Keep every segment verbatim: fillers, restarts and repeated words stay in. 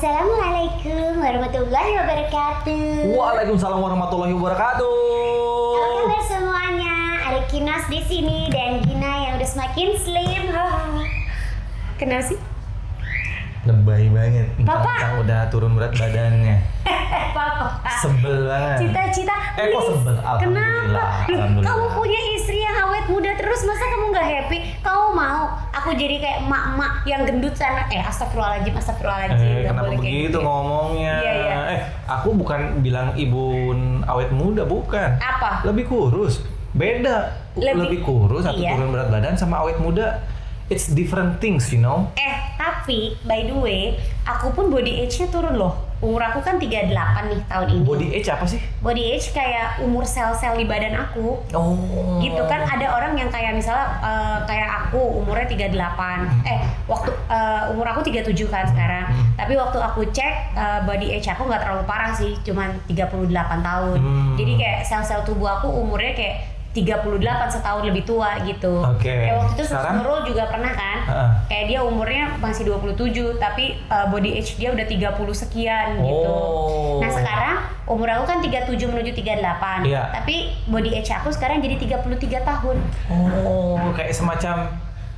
Assalamualaikum warahmatullahi wabarakatuh. Waalaikumsalam warahmatullahi wabarakatuh. Apa kabar semuanya? Ada Kinos di sini dan Gina yang udah semakin slim. Kenapa sih? Lebay banget. Papa. Mentang-mentang udah turun berat badannya. Papa. Sebel banget. Cita-cita. Eh kok sebel? Kenapa? Alhamdulillah. Loh, Alhamdulillah. kamu punya istri yang awet muda terus, masa kamu nggak happy? Kamu mau aku jadi kayak emak-emak yang gendut sana? Eh, astagfirullahaladzim, astagfirullahaladzim. Eh, Nggak kenapa boleh kayak begitu gitu. ngomongnya? Iya, iya. Eh, aku bukan bilang ibu awet muda, bukan. Apa? Lebih kurus. Beda. Lebih- Lebih, kurus atau iya. turun berat badan sama awet muda. It's different things, you know. Eh, tapi by the way, aku pun body age-nya turun loh. Umur aku kan tiga puluh delapan nih tahun ini. Body age apa sih? Body age kayak umur sel-sel di badan aku. Oh. Gitu kan, ada orang yang kayak misalnya eh, kayak aku umurnya tiga puluh delapan. Eh, waktu eh, umur aku tiga puluh tujuh kan sekarang. Hmm. Tapi waktu aku cek eh, body age aku nggak terlalu parah sih, cuman tiga puluh delapan tahun. Hmm. Jadi kayak sel-sel tubuh aku umurnya kayak tiga puluh delapan, setahun lebih tua gitu. Oke. Kayak waktu itu Sus Sekarang? Nurul juga pernah kan? Heeh. Kayak dia umurnya masih dua puluh tujuh tapi uh, body age dia udah tiga puluh sekian gitu. Oh. Nah, sekarang umur aku kan tiga puluh tujuh menuju tiga puluh delapan. Iya. Tapi body age aku sekarang jadi tiga puluh tiga tahun. Oh, kayak semacam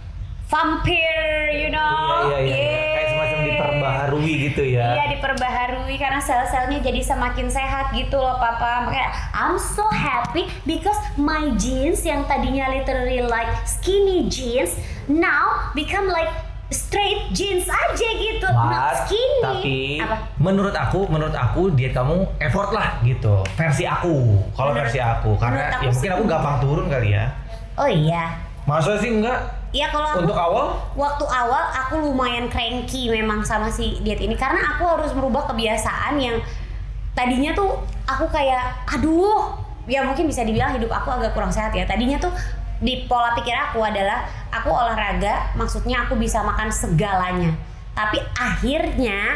Vampire, you know. Iya, iya, iya. Yeah. Kayak semacam diperbaharui gitu ya. Iya, diperbaharui karena sel-selnya jadi semakin sehat gitu loh, Papa. Makanya I'm so happy because my jeans yang tadinya literally like skinny jeans now become like straight jeans aja gitu. Not But, skinny. tapi Apa? menurut aku, menurut aku diet kamu effort lah gitu. Versi aku, kalau Menurut- versi aku, karena menurut aku ya mungkin sih aku gampang turun kali ya. Oh iya. Masa sih enggak? Iya, kalau aku Untuk awal? waktu awal aku lumayan cranky memang sama si diet ini karena aku harus merubah kebiasaan yang tadinya tuh aku kayak aduh, ya mungkin bisa dibilang hidup aku agak kurang sehat ya. Tadinya tuh di pola pikir aku adalah aku olahraga, maksudnya aku bisa makan segalanya. Tapi akhirnya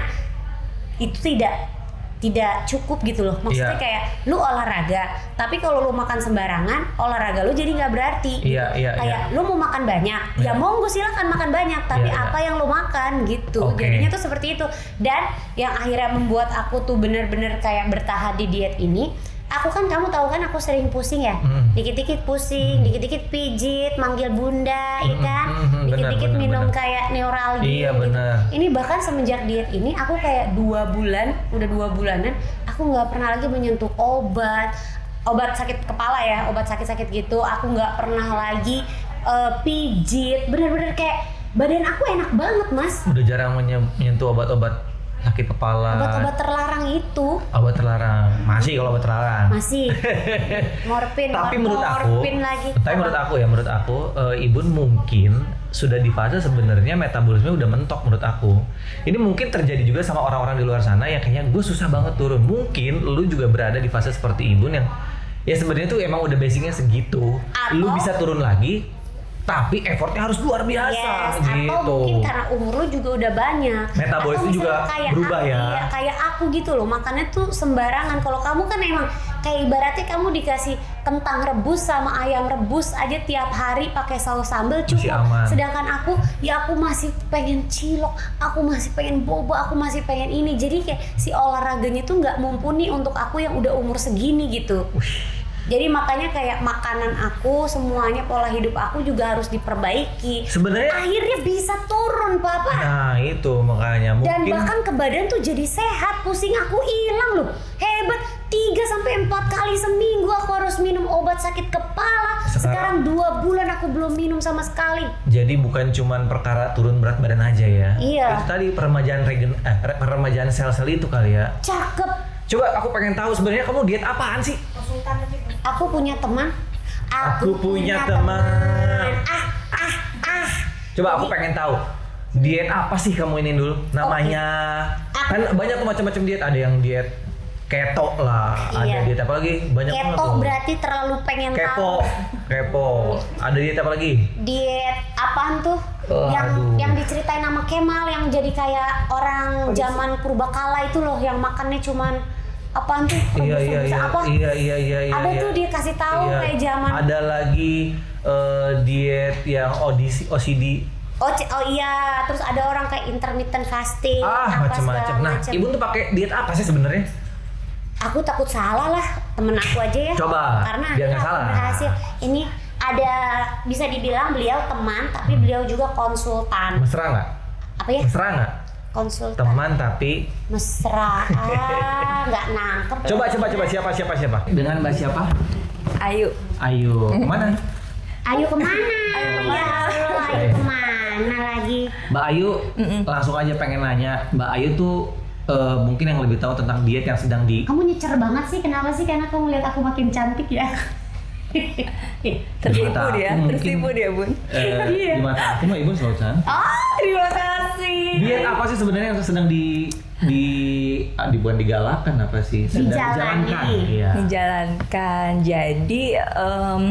itu tidak tidak cukup gitu loh. Maksudnya Iya. kayak lu olahraga, tapi kalau lu makan sembarangan, olahraga lu jadi nggak berarti. gitu. Iya, iya, Kayak lu mau makan banyak, ya Iya. monggo silakan makan banyak, tapi Iya, iya. apa yang lu makan gitu. Oke. Jadinya tuh seperti itu. Dan yang akhirnya membuat aku tuh bener-bener kayak bertahan di diet ini, aku kan kamu tahu kan aku sering pusing ya. Hmm. Dikit-dikit pusing, dikit-dikit pijit, manggil bunda, ya Hmm, kan? hmm, hmm, benar, Dikit-dikit benar, minum benar. kayak neuralgia Iya, gitu. benar. Ini bahkan semenjak diet ini aku kayak dua bulan, udah dua bulanan aku nggak pernah lagi menyentuh obat, obat sakit kepala ya, obat sakit-sakit gitu. Aku nggak pernah lagi eh, pijit, bener-bener kayak badan aku enak banget, Mas. Udah jarang menye- menyentuh obat-obat sakit kepala. Obat-obat terlarang itu Obat terlarang. Masih kalau obat terlarang. masih morfin, Tapi mor- menurut aku, morfin lagi. tapi menurut aku ya, menurut aku, eh, Ibun mungkin sudah di fase sebenarnya metabolisme udah mentok menurut aku. Ini mungkin terjadi juga sama orang-orang di luar sana yang kayaknya gue susah banget turun. Mungkin lu juga berada di fase seperti Ibun yang ya sebenarnya tuh emang udah basicnya segitu. Atau- Lu bisa turun lagi, tapi effortnya harus luar biasa Yes, gitu. atau mungkin karena umur lu juga udah banyak. Metabolisme Atau juga misalnya kayak berubah aku, ya. Iya, kayak aku gitu loh, makannya tuh sembarangan. Kalau kamu kan emang kayak ibaratnya kamu dikasih kentang rebus sama ayam rebus aja tiap hari pakai saus sambal Masih cukup. aman. Sedangkan aku, ya aku masih pengen cilok, aku masih pengen boba, aku masih pengen ini. Jadi kayak si olahraganya tuh nggak mumpuni untuk aku yang udah umur segini gitu. Jadi makanya kayak makanan aku, semuanya pola hidup aku juga harus diperbaiki. Sebenarnya Akhirnya bisa turun, Papa. nah itu makanya Dan mungkin bahkan ke badan tuh jadi sehat, pusing aku hilang loh. Hebat, tiga sampai empat kali seminggu aku harus minum obat sakit kepala. Sekarang, Sekarang- dua bulan aku belum minum sama sekali. jadi bukan cuman perkara turun berat badan aja ya. Iya. Itu tadi peremajaan regen eh, re- peremajaan sel-sel itu kali ya. Cakep. Coba aku pengen tahu sebenarnya kamu diet apaan sih? Aku punya teman. Aku punya teman. Ah, ah, ah. Coba aku pengen tahu diet apa sih kamu ini dulu? Namanya Aku- kan banyak tuh macam-macam diet. Ada yang diet keto lah, Iya. ada diet apa lagi? Banyak banget Keto tuh. berarti terlalu pengen Kepo, tahu. kepo. Ada diet apa lagi? Diet apaan tuh? Oh, yang aduh. yang diceritain nama Kemal yang jadi kayak orang zaman purbakala itu loh, yang makannya cuman apaan tuh? Iya Rebus- iya rebus iya, apa? iya iya iya iya. Ada iya. tuh dia kasih tahu Iya. kayak zaman Ada lagi eh, diet yang O D C, O C D Oh, c- oh iya, terus ada orang kayak intermittent fasting, Ah, apa macam-macam. segala Nah, macam. Ibu tuh pakai diet apa sih sebenarnya? Aku takut salah lah, temen aku aja ya. Coba, Karena biar nggak aku salah. berhasil. Ini ada, bisa dibilang beliau teman, tapi beliau juga konsultan. Mesra nggak? Apa ya? Mesra nggak? Konsultan. Teman tapi Mesra. Ah, nggak nangkep. coba coba coba siapa siapa siapa? Dengan Mbak siapa? Ayu. Ayo, kemana? Ayo kemana? Ayo kemana? Ya Allah, ayo kemana lagi? Mbak Ayu, langsung aja pengen nanya, Mbak Ayu tuh eh, mungkin yang lebih tahu tentang diet yang sedang di Kamu nyecer banget sih, kenapa sih? Karena kamu lihat aku makin cantik ya. Tertipu mata aku dia, mungkin- tertipu dia Bun. eh, Iya. di mata aku mah Ibu selalu cantik. Oh, terima kasih. Diet apa sih sebenarnya yang sedang di di ah, di bukan digalakan apa sih? Sedang Dijalani. dijalankan. Iya. Dijalankan. Jadi em,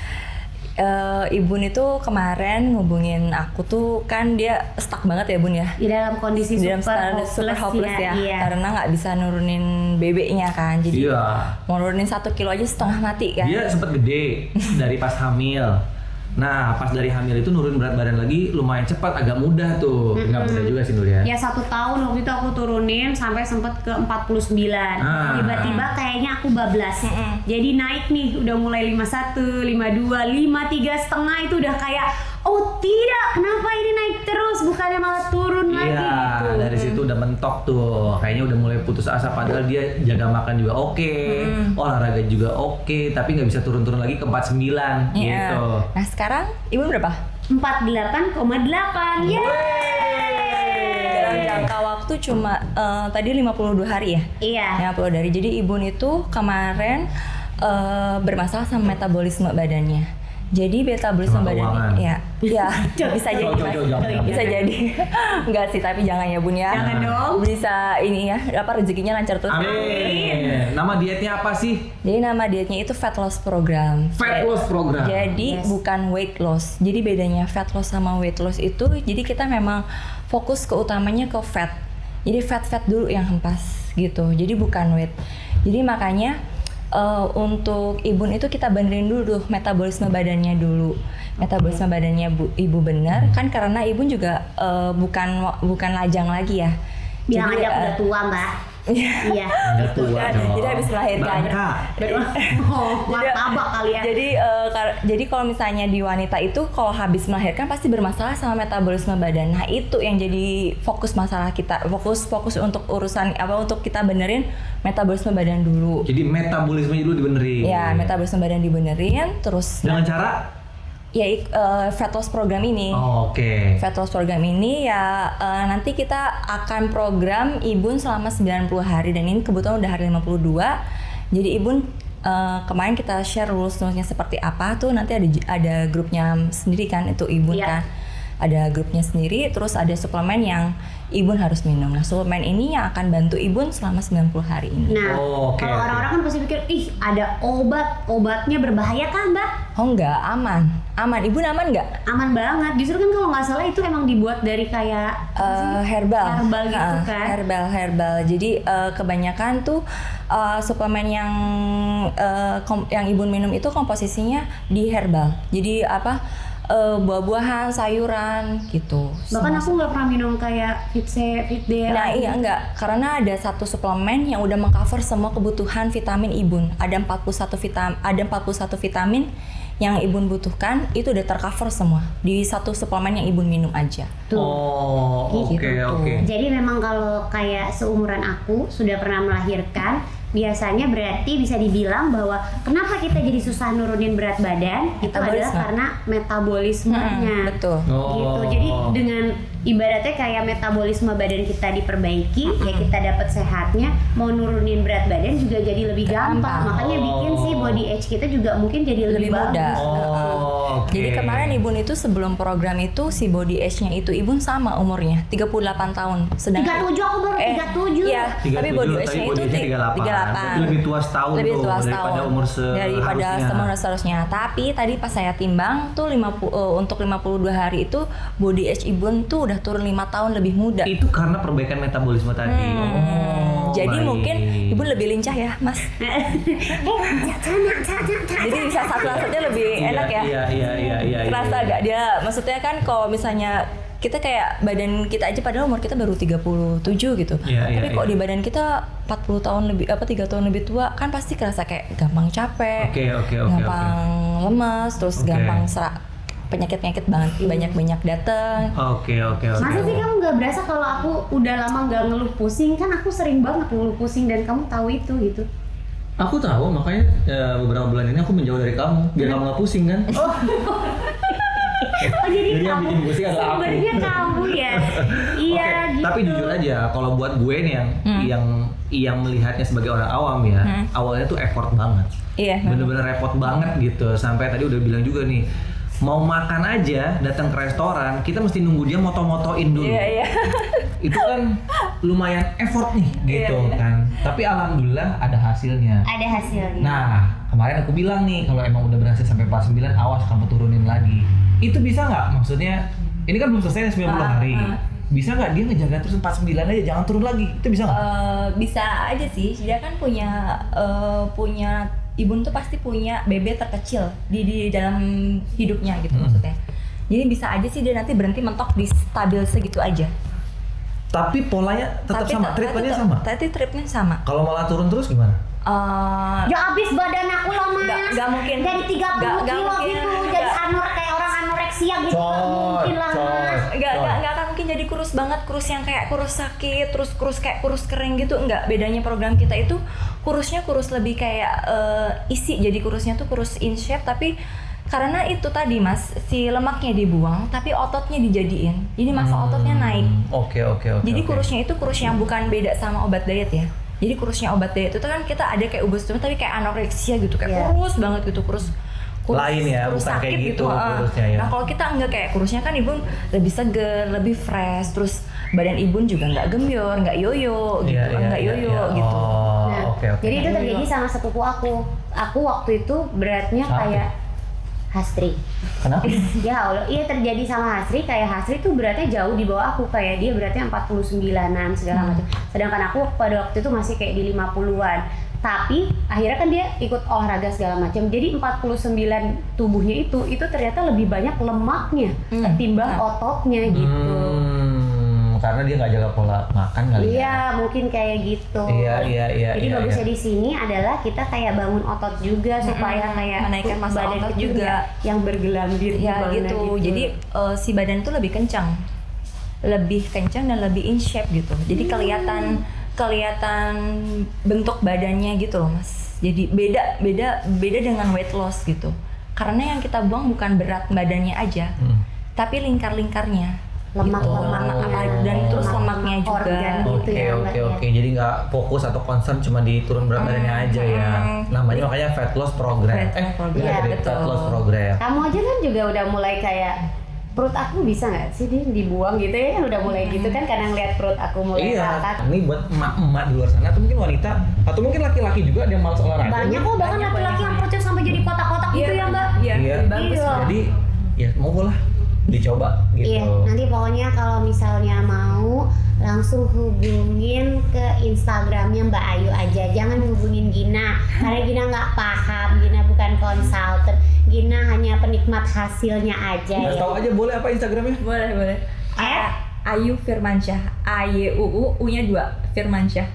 eh, Ibun itu kemarin ngubungin aku tuh kan dia stuck banget ya Bun ya. Di dalam kondisi Di dalam super standar hopeless, super hopeless ya, Iya. karena nggak bisa nurunin B B-nya kan. Jadi Iya. mau nurunin satu kilo aja setengah mati kan. Dia sempat gede dari pas hamil. Nah, pas dari hamil itu nurun berat badan lagi lumayan cepat, agak mudah tuh. Nggak mudah juga sih Nur ya. Ya satu tahun waktu itu aku turunin sampai sempet ke empat puluh sembilan. Ah. Tiba-tiba kayaknya aku bablas. Jadi naik nih, udah mulai lima puluh satu, lima puluh dua, lima puluh tiga setengah itu udah kayak oh tidak, kenapa ini naik terus? Bukannya malah turun lagi Iya, gitu. dari situ udah mentok tuh. Kayaknya udah mulai putus asa padahal dia jaga makan juga oke, olahraga juga oke, tapi nggak bisa turun-turun lagi ke empat puluh sembilan Iya. gitu. Nah sekarang Ibun berapa? empat puluh delapan koma delapan. Dalam jangka waktu cuma eh, tadi lima puluh dua hari ya? Iya. lima puluh dari. Jadi Ibun itu kemarin eh, bermasalah sama metabolisme badannya. Jadi metabolisme Sama badannya keuangan. ya, ya bisa jadi Jauh, Mas. jauh, jauh, jauh, bisa jauh. jadi. Enggak sih, tapi jangan ya Bun ya. Jangan dong. Bisa ini ya, apa rezekinya lancar terus. Amin. Nama dietnya apa sih? Jadi nama dietnya itu fat loss program. Fat loss program. Jadi Yes. bukan weight loss. Jadi bedanya fat loss sama weight loss itu, jadi kita memang fokus ke utamanya ke fat. Jadi fat-fat dulu yang hempas gitu. Jadi bukan weight. Jadi makanya uh, untuk Ibun itu kita benerin dulu tuh metabolisme badannya dulu. Metabolisme badannya bu, Ibu benar kan karena Ibun juga uh, bukan bukan lajang lagi ya. Bilang Jadi, aja aku uh, udah tua, Mbak. Iya. Udah tua Kan, dong. jadi habis melahirkan. Bangka. Oh, martabak kali ya. Jadi eh, kar- jadi kalau misalnya di wanita itu kalau habis melahirkan pasti bermasalah sama metabolisme badan. Nah, itu yang jadi fokus masalah kita. Fokus fokus untuk urusan apa untuk kita benerin metabolisme badan dulu. Jadi metabolisme dulu dibenerin. Ya, metabolisme badan dibenerin terus Dengan cara? ya ik- eh, fat loss program ini. Oh, Oke. Fat loss program ini ya eh, nanti kita akan program Ibun selama sembilan puluh hari dan ini kebetulan udah hari lima puluh dua. Jadi Ibun eh, kemarin kita share rules-rulesnya seperti apa tuh nanti ada ada grupnya sendiri kan itu Ibun Iya. kan. Ada grupnya sendiri terus ada suplemen yang Ibun harus minum. Nah, suplemen ini yang akan bantu Ibun selama sembilan puluh hari ini. Nah, Oh, oke, kalau oke. orang-orang kan pasti pikir, ih ada obat, obatnya berbahaya kan, Mbak? Oh enggak, aman. Aman. Ibun aman enggak? Aman banget. Justru kan kalau nggak salah itu emang dibuat dari kayak apa sih? Eh, herbal, Herbal gitu Ha, kan? Herbal, herbal. Jadi eh, kebanyakan tuh eh, suplemen yang eh, kom- yang Ibun minum itu komposisinya di herbal. Jadi apa eh, buah-buahan, sayuran gitu. Bahkan aku nggak pernah minum kayak Fitse, Fitdea. Nah iya enggak, karena ada satu suplemen yang udah mengcover semua kebutuhan vitamin Ibun. Ada empat puluh satu vitamin, ada empat puluh satu vitamin yang Ibun butuhkan itu udah tercover semua di satu suplemen yang Ibun minum aja. Tuh. Oh, oke Gitu. oke. Jadi memang kalau kayak seumuran aku sudah pernah melahirkan, biasanya berarti bisa dibilang bahwa kenapa kita jadi susah nurunin berat badan itu adalah Metabolisme. karena metabolismenya. Hmm, betul. Oh. Gitu. Jadi dengan ibaratnya kayak metabolisme badan kita diperbaiki, ya kita dapat sehatnya, mau nurunin berat badan juga jadi lebih gampang. Gampang. Makanya bikin sih body age kita juga mungkin jadi lebih, Lebih mudah. bagus. Oh, oke. Jadi kemarin Ibun itu sebelum program itu si body age-nya itu Ibun sama umurnya tiga puluh delapan tahun. Sedangkan tiga puluh tujuh aku baru tiga puluh tujuh. Iya, tapi body age-nya itu tiga puluh delapan. tiga puluh delapan. Berarti lebih tua setahun Lebih tuh tua daripada setahun. umur seharusnya. Daripada umur seharusnya. Tapi tadi pas saya timbang tuh lima puluh eh, untuk lima puluh dua hari itu body age Ibun tuh udah turun lima tahun lebih muda. Itu karena perbaikan metabolisme tadi. Hmm. Oh, Jadi baik. mungkin Ibu lebih lincah ya, Mas. Jadi bisa satu-satunya lebih Iya, enak ya. Iya iya iya iya. Kerasa iya. gak dia? Maksudnya kan kalau misalnya kita kayak badan kita aja padahal umur kita baru tiga puluh tujuh gitu. Iya, Tapi iya, kok iya. di badan kita empat puluh tahun lebih apa tiga tahun lebih tua kan pasti kerasa kayak gampang capek. Oke, oke, oke, gampang lemes, terus Oke. gampang serak penyakit-penyakit banget banyak-banyak dateng. Oke oke oke. Masa sih kamu nggak berasa kalau aku udah lama nggak ngeluh pusing? Kan aku sering banget ngeluh pusing dan kamu tahu itu gitu. Aku tahu, makanya ya, beberapa bulan ini aku menjauh dari kamu biar kamu nggak pusing kan. Oh jadi, Jadi yang kamu bikin pusing adalah aku. sumbernya kamu ya. Iya Oke, gitu. tapi jujur aja, kalau buat gue nih yang Hmm. yang yang melihatnya sebagai orang awam ya, Hmm. awalnya tuh effort banget. Iya. Bener-bener repot banget gitu. Sampai tadi udah bilang juga nih, mau makan aja datang ke restoran, kita mesti nunggu dia moto-motoin dulu. Iya, iya. Itu kan lumayan effort nih gitu Iya, iya. kan. Tapi alhamdulillah ada hasilnya. Ada hasilnya. Nah, kemarin aku bilang nih kalau emang udah berhasil sampai empat puluh sembilan, awas kamu turunin lagi. Itu bisa nggak? Maksudnya ini kan belum selesai sembilan puluh Ah, hari. ah. Bisa nggak dia ngejaga terus empat puluh sembilan aja, jangan turun lagi? Itu bisa nggak? Eh, bisa aja sih, dia kan punya eh, punya Ibun tuh pasti punya bebek terkecil di di dalam hidupnya gitu Hmm. maksudnya. Jadi bisa aja sih dia nanti berhenti mentok di stabil segitu aja. Tapi polanya tetap Tapi sama, te- treatmentnya tapi te- sama. Tapi treatment sama. Kalau malah turun terus gimana? Eh, Ya abis badan aku lah mas. Nggak- nggak mungkin. Dari tiga puluh Nggak- nggak kilo mungkin. gitu. Jadi Nggak. anor kayak orang anoreksia gitu. Nggak Coy, mungkin lah coy. mas. Nggak, Coy. nggak, nggak akan mungkin jadi kurus banget, kurus yang kayak kurus sakit, terus kurus kayak kurus kering gitu, enggak. Bedanya program kita itu kurusnya kurus lebih kayak eh, isi, jadi kurusnya tuh kurus in shape, tapi karena itu tadi mas, si lemaknya dibuang, tapi ototnya dijadiin, jadi massa ototnya naik. Hmm, Oke oke oke. Jadi oke. kurusnya itu kurus yang bukan beda sama obat diet ya. Jadi kurusnya obat diet itu kan kita ada kayak ubus tapi kayak anoreksia gitu, kayak Iya. kurus banget gitu, kurus kurus, Lain ya, kurus bukan sakit kayak gitu ah. kurusnya ya. Nah kalau kita enggak kayak kurusnya kan Ibun lebih seger, lebih fresh, terus badan Ibun juga nggak gemyor, nggak yoyo gitu, Iya, iya, nggak iya, yoyo iya. gitu. Oh, Nah, oke oke. Jadi itu Nah, terjadi iya. sama sepupu aku. Aku waktu itu beratnya Siapa? kayak Hastri. Kenapa? Ya Allah, iya terjadi sama Hasri. Kayak Hasri tuh beratnya jauh di bawah aku. Kayak dia beratnya empat puluh sembilanan segala Hmm. macam. Sedangkan aku pada waktu itu masih kayak di lima puluhan. Tapi akhirnya kan dia ikut olahraga segala macam. Jadi empat puluh sembilan tubuhnya itu itu ternyata lebih banyak lemaknya Hmm. ketimbang Nah. ototnya gitu. Hmm, karena dia nggak jaga pola makan kali ya. Iya, mungkin kayak gitu. Iya, iya, iya, Jadi iya, bagusnya iya. di sini adalah kita kayak bangun otot juga supaya kayak Menaikkan massa badan otot itu juga. nggak yang bergelambir Ya gimana gitu. Jadi eh, si badan tuh lebih kencang, lebih kencang dan lebih in shape gitu. Jadi kelihatan kelihatan bentuk badannya gitu loh mas. Jadi beda beda beda dengan weight loss gitu. Karena yang kita buang bukan berat badannya aja, Hmm. tapi lingkar-lingkarnya. lemak-lemak Gitu. Lemak- dan terus lemaknya juga. organ gitu Oke ya Mbak, oke ya. oke. Jadi nggak fokus atau concern cuma di turun berat badannya aja ya. hmm. Namanya makanya fat loss program. Fat eh, program, iya, betul. fat loss program. Kamu aja kan juga udah mulai kayak perut aku bisa nggak sih dia dibuang gitu ya kan udah mulai gitu kan karena ngeliat perut aku mulai Iya, angkat. ini buat emak-emak di luar sana atau mungkin wanita atau mungkin laki-laki juga yang malas olahraga. Banyak kok bahkan Banyak, laki-laki banyak. yang perutnya sampai jadi kotak-kotak gitu ya Mbak. Iya, Iya. bagus. Iya. Jadi ya mau lah dicoba gitu. Iya, nanti pokoknya kalau misalnya mau langsung hubungin ke Instagramnya Mbak Ayu aja, jangan hubungin Gina karena Gina nggak paham, Gina bukan konsultan, Gina hanya penikmat hasilnya aja Nggak ya. tahu aja boleh apa Instagramnya? Boleh boleh. At Ayu Firmansyah, A Y U U, U-nya dua, Firmansyah.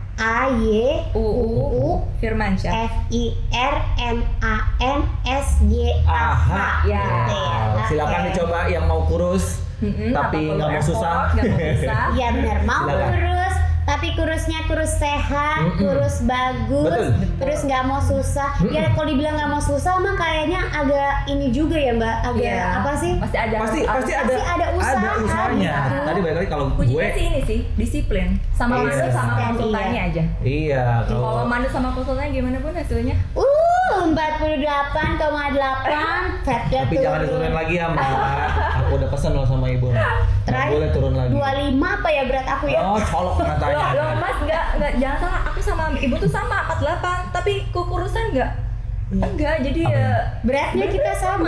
A Y U U U Firmansyah. F I R M A N S Y A H. Aha. Ya. Gitu ya. Silakan Oke. dicoba yang mau kurus. Mm-mm, Tapi apa perlu nggak mau effort, susah. nggak mau susah. Iya benar, mau Silakan. kurus tapi kurusnya kurus sehat, Mm-mm. kurus bagus, Betul. terus nggak mau susah. Ya kalau dibilang nggak mau susah mah kayaknya agak ini juga ya Mbak, agak Iya. apa sih? Pasti ada. Pasti pasti ada Pasti ada usaha, usahanya. gitu. Tadi balik lagi kalau gue Kuncinya sih ini sih, disiplin. Sama Iya. manut sama Konsisten, konsultannya iya. aja. iya Kalau kalau manut sama konsultannya gimana pun hasilnya? Uh, empat puluh delapan koma delapan fatnya tapi jangan diturunin lagi ya Mbak. Aku udah pesan loh sama ibu. Nggak Terakhir, boleh turun lagi. dua puluh lima apa ya berat aku ya? Oh colok Loh, katanya. loh mas enggak, enggak, jangan salah, aku sama ibu tuh sama empat puluh delapan, tapi kekurusan enggak? Enggak, jadi Apa? ya Beratnya kita sama.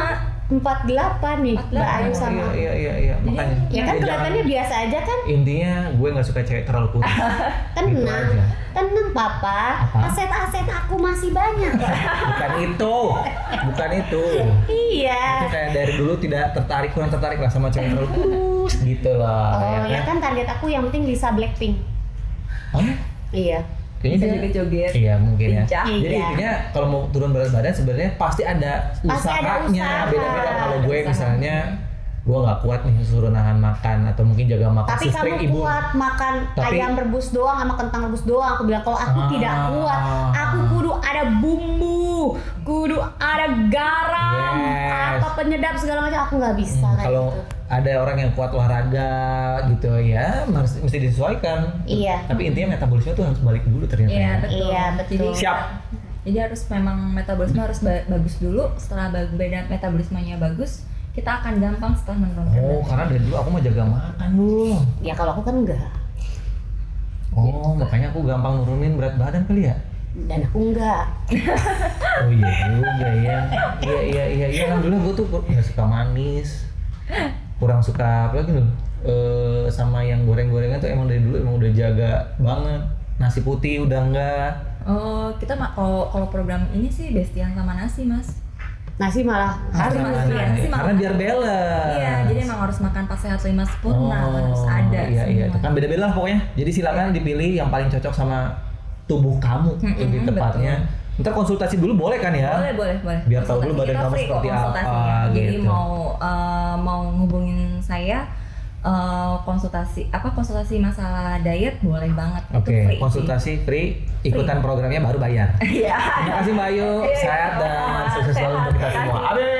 empat puluh delapan nih empat puluh Mbak delapan. Ayu Oh, sama. iya iya iya, iya. makanya. Ya kan Ya, kelihatannya jangan- biasa aja kan? Intinya gue nggak suka cewek terlalu putih. Gitu Tenang, aja. tenang papa. Apa? Aset-aset aku masih banyak. Bukan itu, bukan itu. Iya. Itu kayak dari dulu tidak tertarik, kurang tertarik lah sama cewek terlalu kurus gitu lah. Oh ya kan target aku yang penting Lisa Blackpink. Hah? Iya. Kayaknya Bisa dia- joget-joget. Iya mungkin ya. Lincah. Jadi Iya. intinya kalau mau turun berat badan sebenarnya pasti ada Pasti ada usahanya. usaha. Beda-beda. Kalau gue Usaha. misalnya gue nggak kuat nih suruh nahan makan atau mungkin jaga makan Tapi sestring kamu ibu. kuat makan Tapi- ayam rebus doang sama kentang rebus doang. Aku bilang kalau aku Ah. tidak kuat, aku kudu ada bumbu, kudu ada garam, Yes. apa penyedap segala macam. Aku nggak bisa Hmm, kayak kalau gitu. ada orang yang kuat olahraga gitu ya harus mesti disesuaikan. Iya. Tapi intinya metabolisme tuh harus balik dulu ternyata. Iya ya. betul. Iya, betul. Jadi, Siap. Jadi harus memang metabolisme harus ba- bagus dulu. Setelah ba- beda metabolismenya bagus, kita akan gampang setelah menurunkan Oh, berat. karena dari dulu aku mah jaga makan dulu. Ya kalau aku kan enggak. Oh, makanya aku gampang nurunin berat badan kali ya. Dan aku enggak. Oh iya juga ya. Iya iya iya iya. Alhamdulillah gue tuh kur- nggak suka manis. Kurang suka apa lagi loh. Eh sama yang goreng-gorengan tuh emang dari dulu emang udah jaga banget. Nasi putih udah enggak. Oh, kita ma- kalau kalau program ini sih bestian sama nasi, Mas. Nasi malah Harus Karena- makan nasi, karena makan. biar balance. Iya, jadi emang harus makan pas sehat lima sempurna, Oh, harus ada Iya iya, itu semua. kan beda-beda lah pokoknya. Jadi silakan dipilih yang paling cocok sama tubuh kamu Mm-mm, lebih tepatnya. Ntar konsultasi dulu boleh kan ya? Boleh, boleh, boleh. Biar tahu dulu Konsultasi badan kita kamu free kok seperti apa, konsultasinya. Jadi gitu. mau eh, mau ngubungin saya eh, konsultasi apa konsultasi masalah diet boleh banget. Itu Oke, free sih. konsultasi free, ikutan programnya baru bayar. Iya. Terima kasih Mbak Ayu, Iya, sehat dan sama-sama. sukses selalu untuk kita Sehat, semua. terima kasih. Amin.